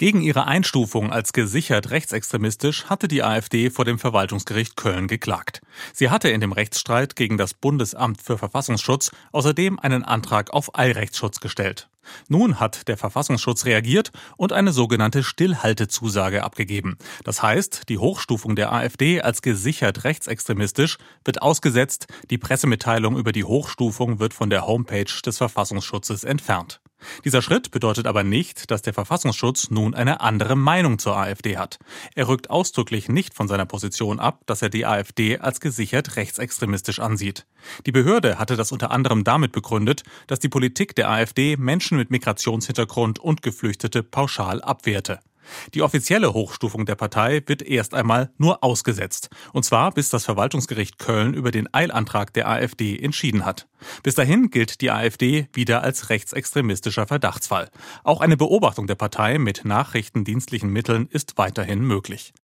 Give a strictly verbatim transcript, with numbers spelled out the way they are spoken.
Gegen ihre Einstufung als gesichert rechtsextremistisch hatte die AfD vor dem Verwaltungsgericht Köln geklagt. Sie hatte in dem Rechtsstreit gegen das Bundesamt für Verfassungsschutz außerdem einen Antrag auf Eilrechtsschutz gestellt. Nun hat der Verfassungsschutz reagiert und eine sogenannte Stillhaltezusage abgegeben. Das heißt, die Hochstufung der AfD als gesichert rechtsextremistisch wird ausgesetzt, die Pressemitteilung über die Hochstufung wird von der Homepage des Verfassungsschutzes entfernt. Dieser Schritt bedeutet aber nicht, dass der Verfassungsschutz nun eine andere Meinung zur AfD hat. Er rückt ausdrücklich nicht von seiner Position ab, dass er die AfD als gesichert rechtsextremistisch ansieht. Die Behörde hatte das unter anderem damit begründet, dass die Politik der AfD Menschen mit Migrationshintergrund und Geflüchtete pauschal abwehrte. Die offizielle Hochstufung der Partei wird erst einmal nur ausgesetzt. Und zwar bis das Verwaltungsgericht Köln über den Eilantrag der AfD entschieden hat. Bis dahin gilt die AfD wieder als rechtsextremistischer Verdachtsfall. Auch eine Beobachtung der Partei mit nachrichtendienstlichen Mitteln ist weiterhin möglich.